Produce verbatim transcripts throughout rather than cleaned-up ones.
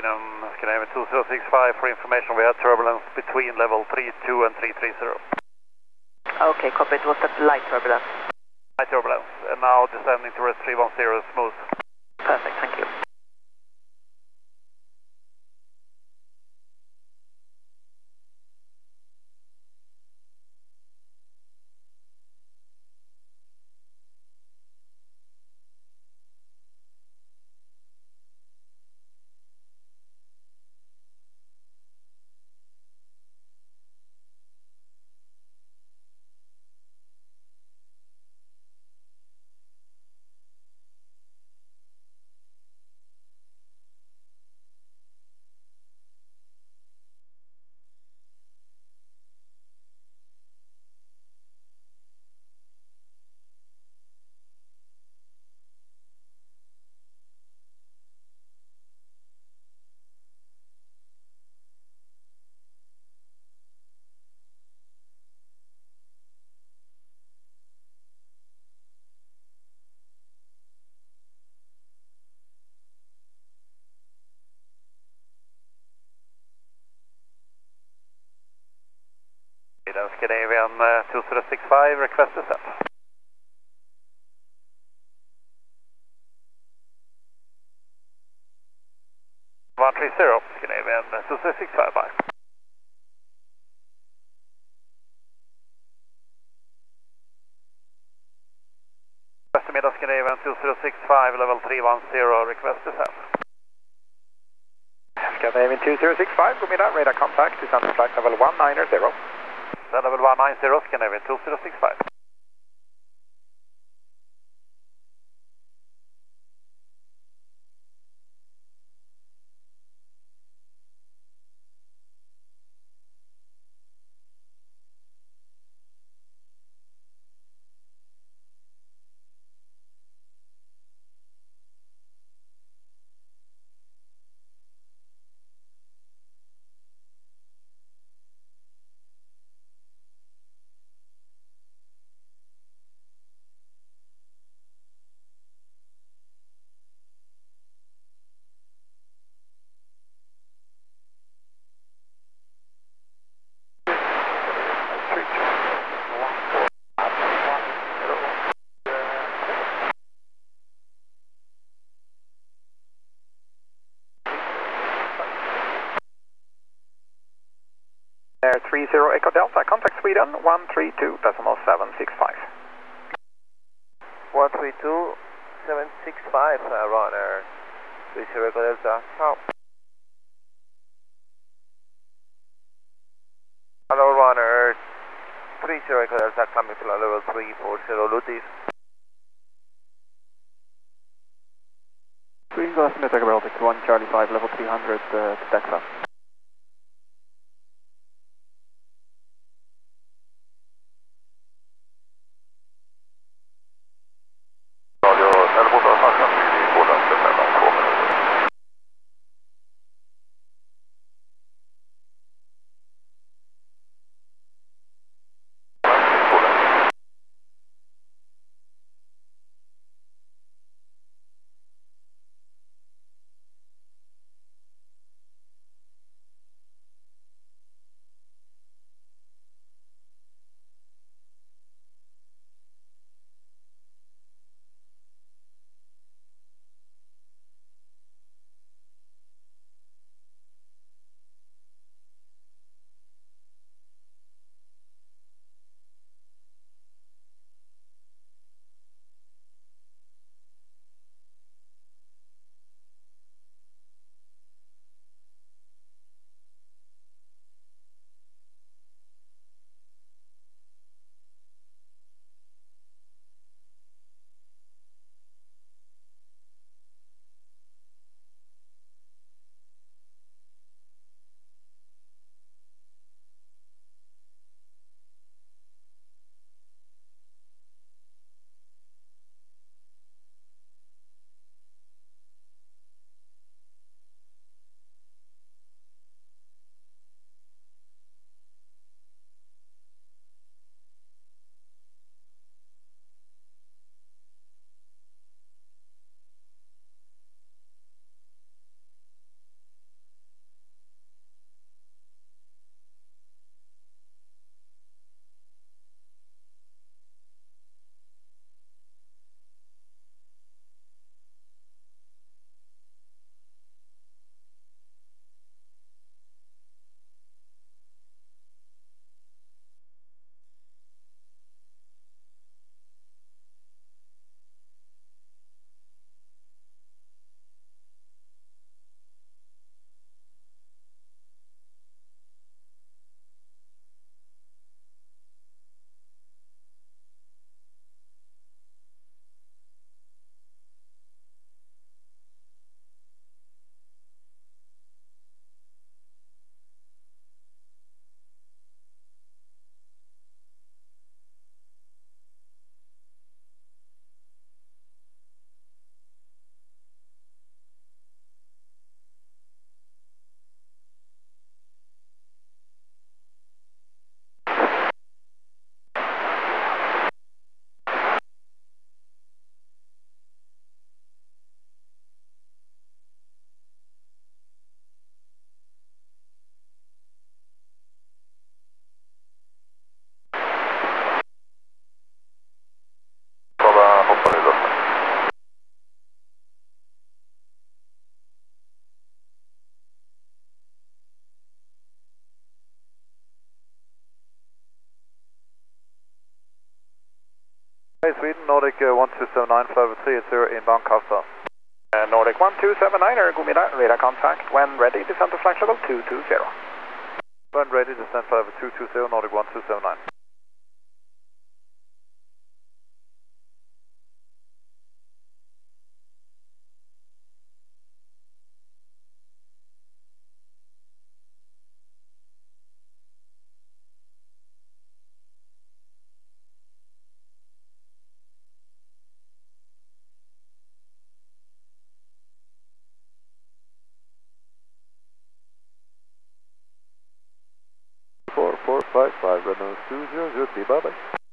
Sweden, Scandinavian two zero six five, for information we had turbulence between level three two and three three zero. Okay, copy. It was that light turbulence. Light turbulence, and now descending towards three one zero, smooth. Perfect, thank you. Scandinavian uh, two zero six five, request descent. one three zero, Scandinavian uh, two zero six five, bye. Western Scandinavian two zero six five, level three one zero, request descent. Scandinavian two zero six five, go midnight, radar contact, descent flight level one nine zero. Level one nine zero, Scandinavian two zero six five. Air three zero Echo Delta, contact Sweden one three two decimal seven six five. one three two seven six five, uh, runner three zero Echo Delta. Ciao. Hello, runner three zero Echo Delta, climbing to level three four zero, Lutis. Green Glass Mid Baltic one Charlie five, level three hundred uh, to Texas. Nordic uh, one two seven nine, flight level three eighty inbound Karlstad. Uh, Nordic one two seven nine, Gomida, radar contact. When ready, descend to flight level two two zero. When ready, descend flight level two two zero, Nordic one two seven nine. four four five five, Renault two zero zero three, bye bye.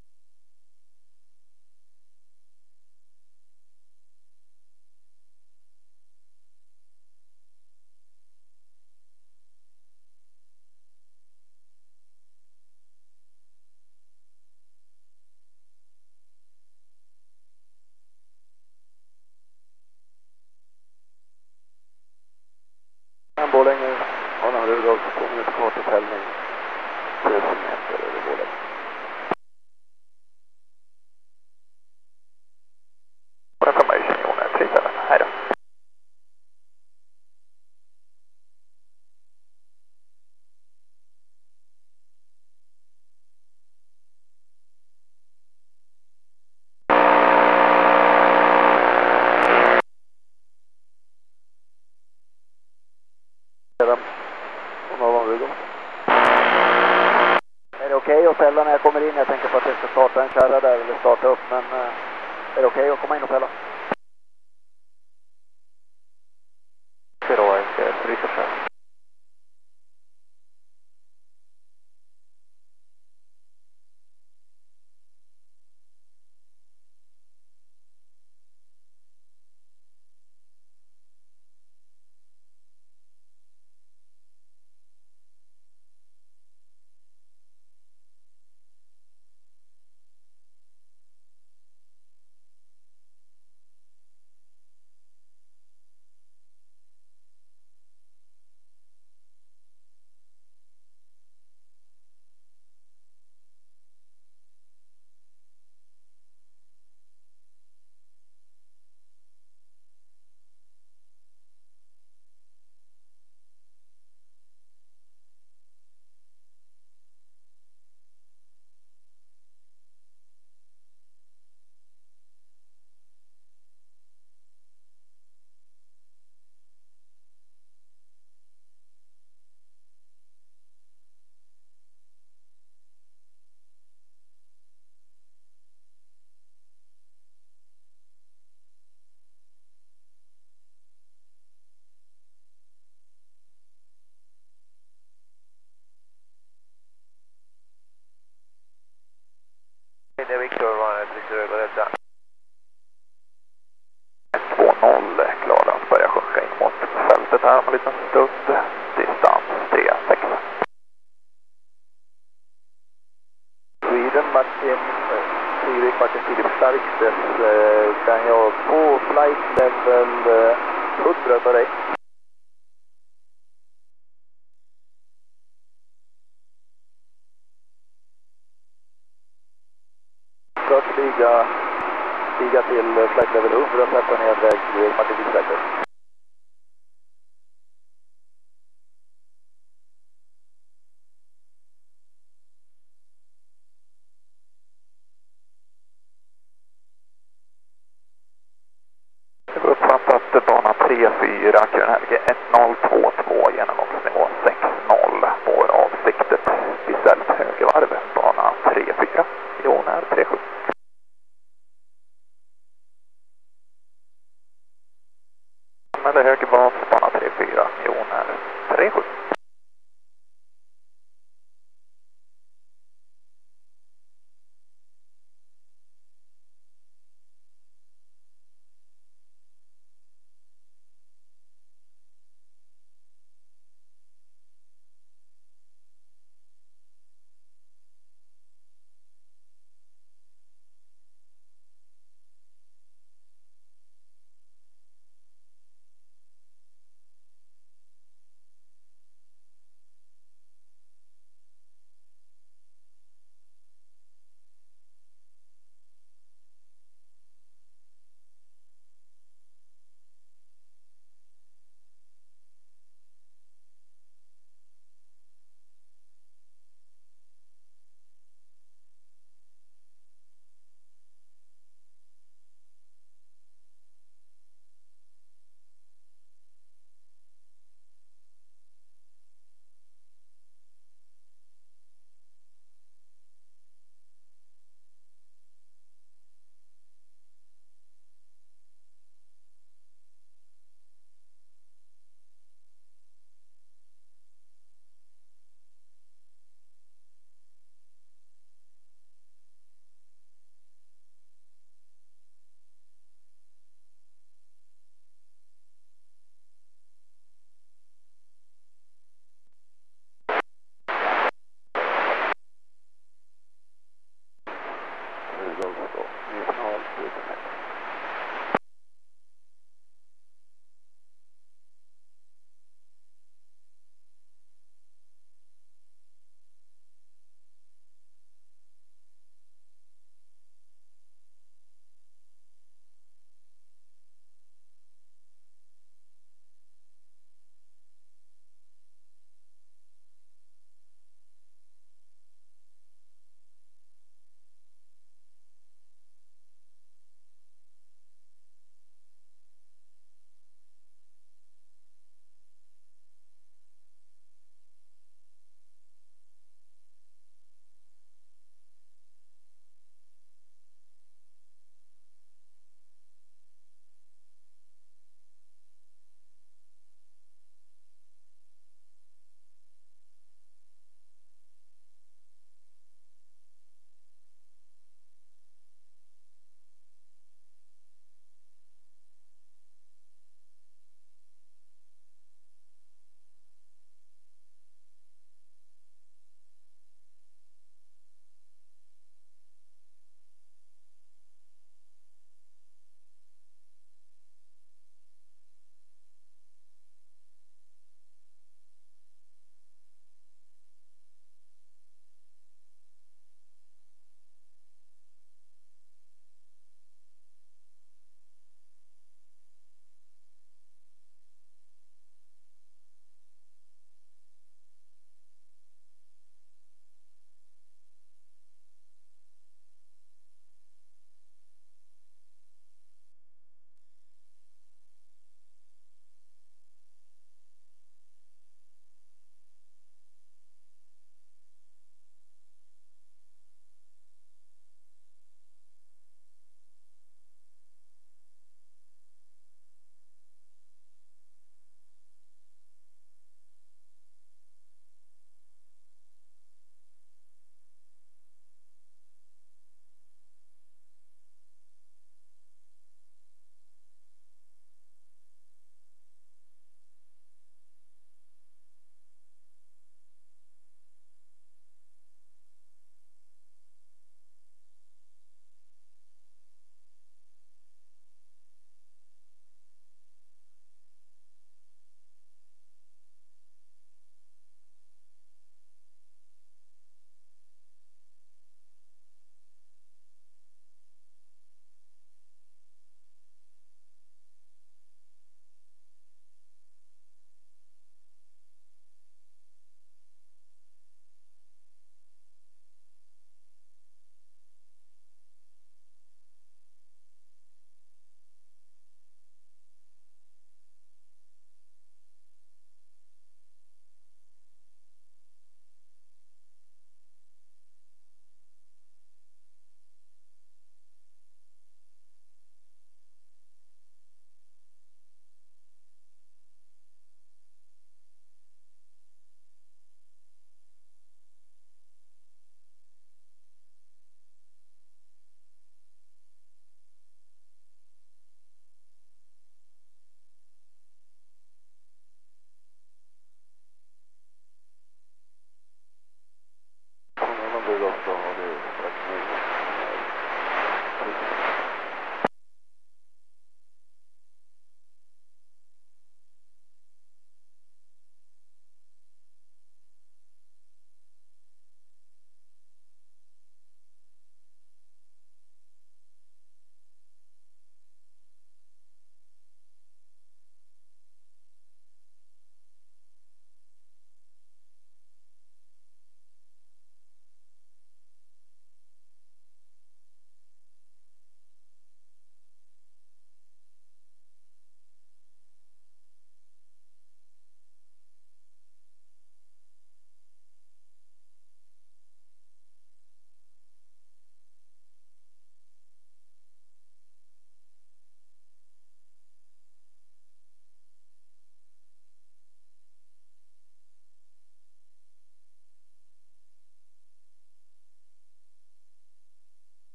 Borlänge, Arlanda Rudolf, två minuter kvar till fällning. tusen meter över Borlänge. Confirmation, Jonas, tre seven, hej då. Är det okej okay att fälla när jag kommer in? Jag tänker på att jag ska starta en kärra där eller starta upp, men är det okej okay att komma in och fälla? Zero, jag ska rycka själv. Det är Victor, one six zero, går detta. två noll, klar att börja sjunka in mot fältet här om en liten stund. Distans tre sex. Sweden, Martin, Fredrik, Martin Filip Starkstedt, kan jag få flight level hundra för dig? För att stiga, stiga till flight level hundra, sätta ner väg Martin Filip Starkstedt. Det var uppfattat bana tre fyra, Kronhelge ett noll två två, genomgångsnivå sex noll. Vår avsiktet Bissell högervarv, bana tre fyra, Jonar tre sju. Eller högerbas, bana tre fyra, Jonar tre sju. Golf då. Vi får ha avslutat med.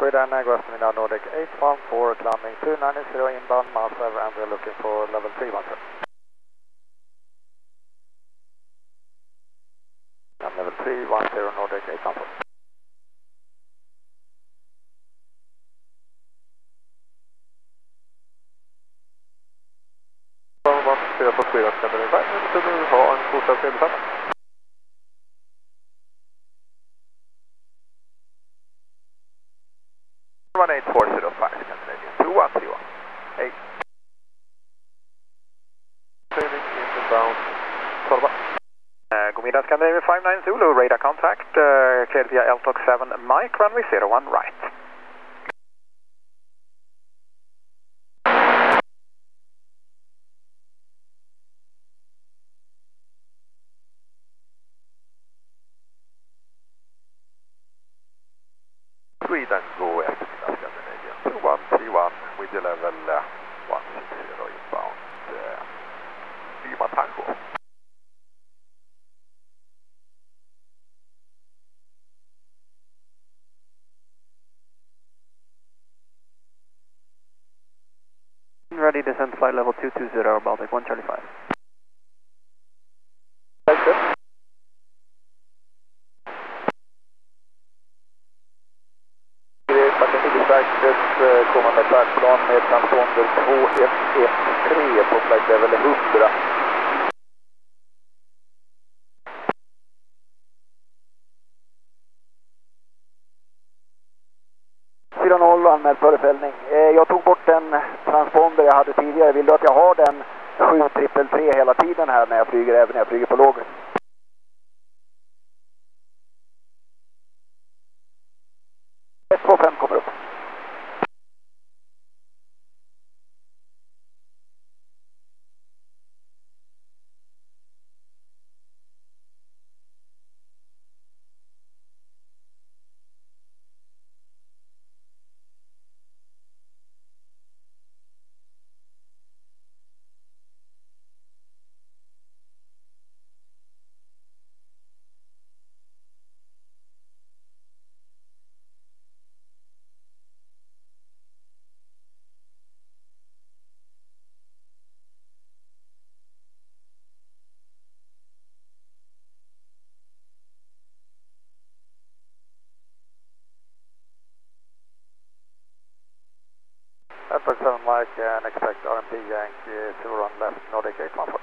Sweden, uh, good afternoon, Nordic eight one four, climbing two ninety inbound, Massive, and we're looking for level three one seven. And level three one zero, Nordic eight one four. fyra på Sweden, stämmer det där? Nu ska du ha en fortsatt trevlig one eight four zero five, Scandinavian two one three one. Hey. Training inbound, tolv. Uh, god middag, Scandinavian five nine Zulu, radar contact, uh, cleared via L T O C seven, Mike, runway zero one right. Sweden, go eftermiddag, Scandinavian two one three one, with your level uh, one six zero inbound, uh, Lima Tango. Ready, descent flight level two two zero, Baltic one Charlie five. That's it. Pacific kommer med färdplan med transponder två ett ett tre på flight level hundra. fyra noll, anmäld förefällning. Eh, jag tog bort den transponder jag hade tidigare. Vill du att jag har den sju tre tre hela tiden här när jag flyger, även när jag flyger på låg? ett två fem kommer upp. Airport seven Mike and expect R M P Yankee zero one left, Nordic eight one four.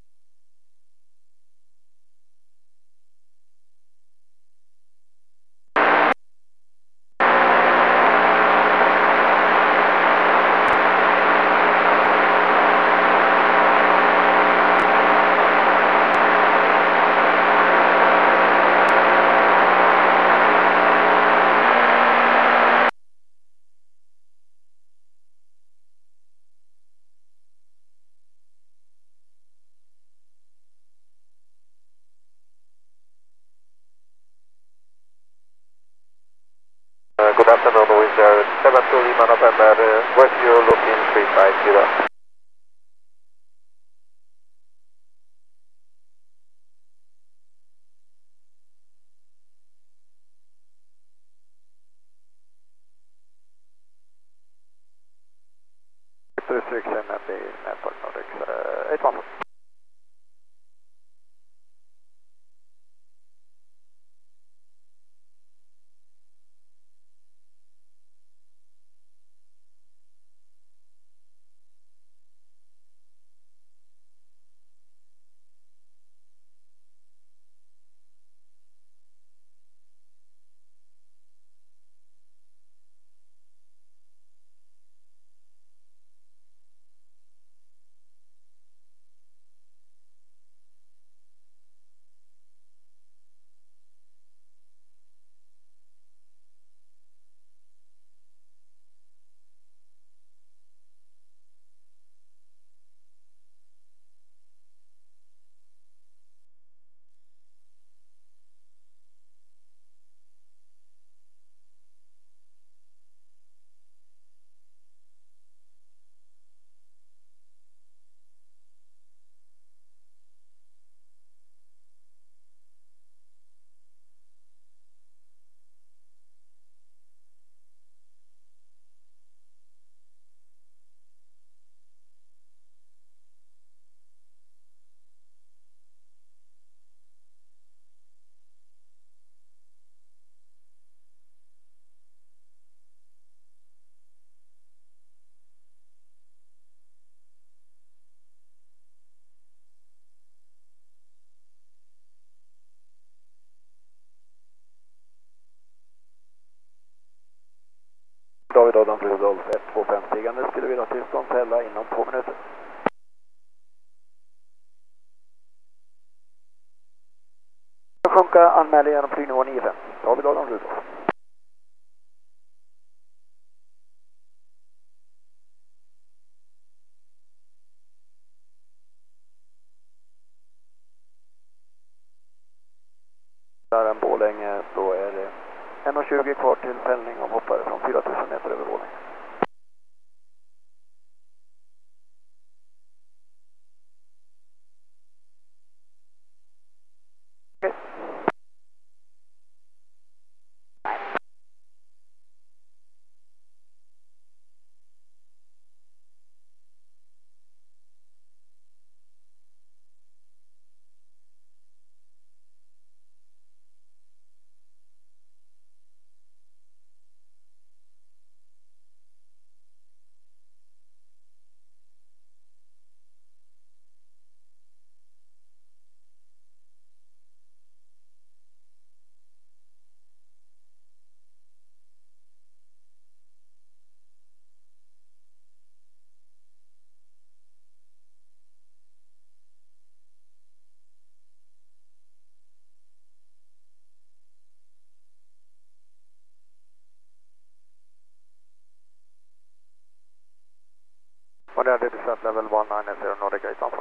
Uh, good afternoon, Wizz Air seven two Lima November, uh, West Euro looking three five zero. Restriction at the airport, Nordic uh, eight one four. lucka, anmäler genom flygnivå nio fem. Då har vi Adam Rudolf. Där en Borlänge, då är det en och tjugo kvar till fällning av hoppare från fyra tusen meter över Borlänge. Och det är descent level one nine zero Nordic eight one four.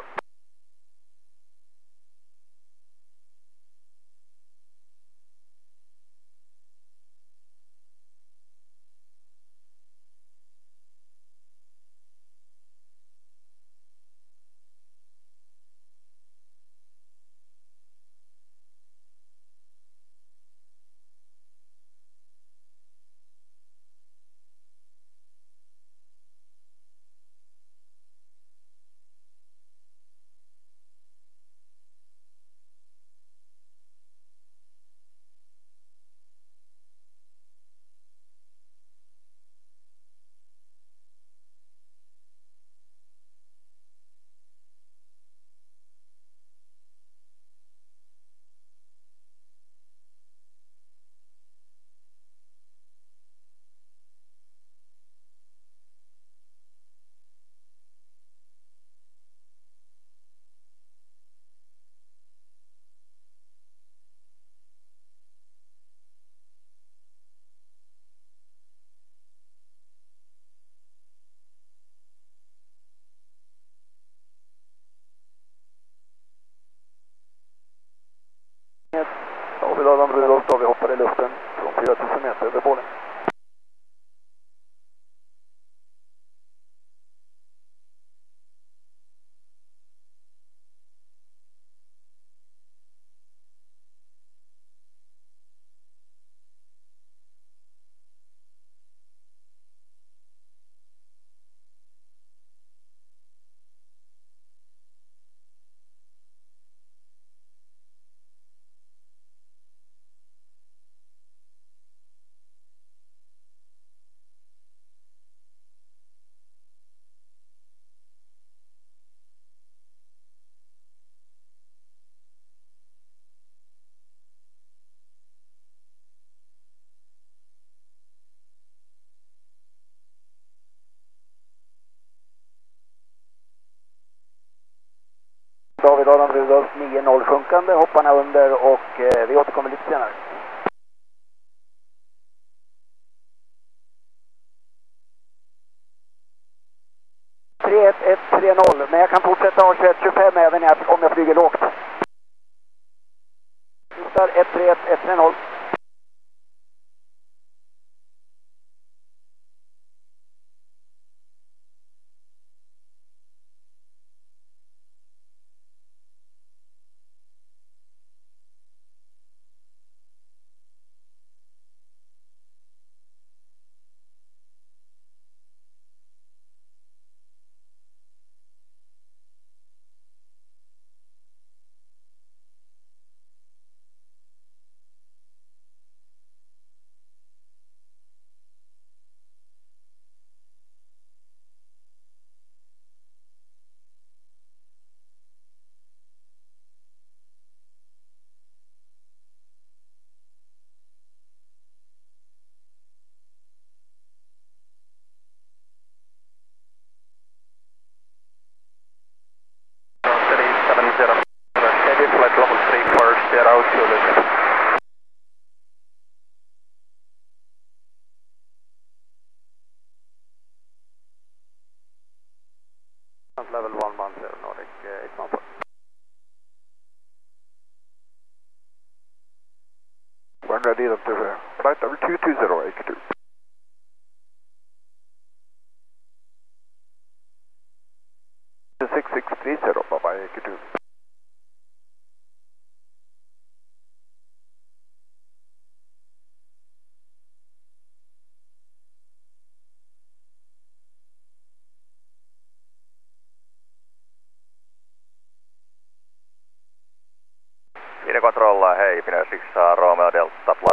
Då har vi Adam Rudolf, då vi hoppar i luften från fyra tusen meter över Borlänge. David Adam Rudolf nio noll sjunkande, hopparna under och eh, vi återkommer lite senare. tre ett ett tre noll, men jag kan fortsätta ha tjugoett tjugofem även om jag flyger lågt. Slutar ett tre ett ett tre noll. Flight level three first, they're out to the I didn't. Uh, flight level two two zero, A Q two. six six three zero, bye-bye, A Q two. Ine Controlla, hei, Finnair six Romeo Delta.